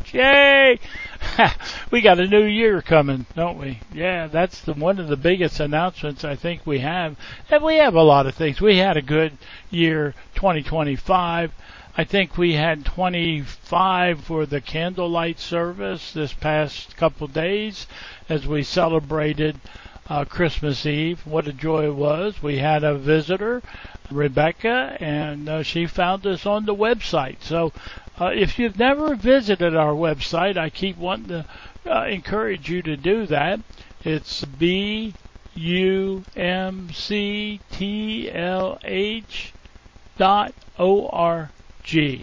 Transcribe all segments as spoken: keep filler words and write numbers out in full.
church. Yay! We got a new year coming, don't we? Yeah, that's the one of the biggest announcements I think we have. And we have a lot of things. We had a good year, twenty twenty-five. I think we had twenty-five for the candlelight service this past couple days as we celebrated uh, Christmas Eve. What a joy it was. We had a visitor, Rebecca, and uh, she found us on the website. So uh, if you've never visited our website, I keep wanting to uh, encourage you to do that. It's B U M C T L H dot O R G.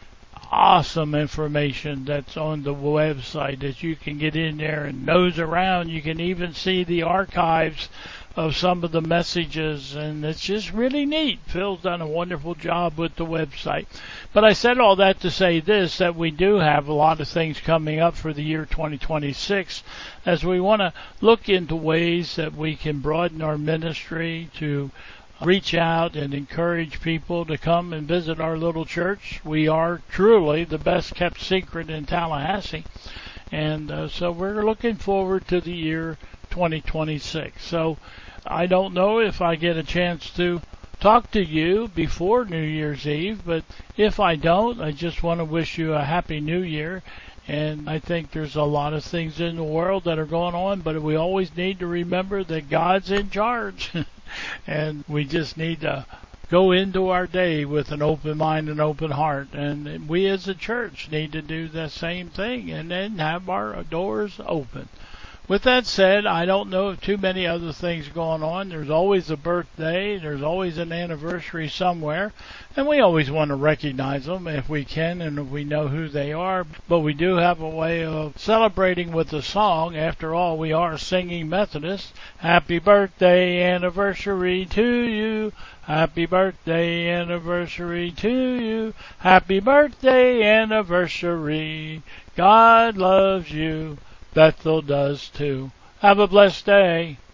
Awesome information that's on the website that you can get in there and nose around. You can even see the archives of some of the messages, and it's just really neat. Phil's done a wonderful job with the website. But I said all that to say this, that we do have a lot of things coming up for the year twenty twenty-six as we want to look into ways that we can broaden our ministry to reach out and encourage people to come and visit our little church. We are truly the best kept secret in Tallahassee. And uh, so we're looking forward to the year twenty twenty-six. So I don't know if I get a chance to talk to you before New Year's Eve, but if I don't, I just want to wish you a happy new year. And I think there's a lot of things in the world that are going on, but we always need to remember that God's in charge. And we just need to go into our day with an open mind and open heart. And we as a church need to do the same thing and then have our doors open. With that said, I don't know of too many other things going on. There's always a birthday. There's always an anniversary somewhere. And we always want to recognize them if we can and if we know who they are. But we do have a way of celebrating with a song. After all, we are singing Methodists. Happy birthday anniversary to you. Happy birthday anniversary to you. Happy birthday anniversary. God loves you. Bethel does too. Have a blessed day.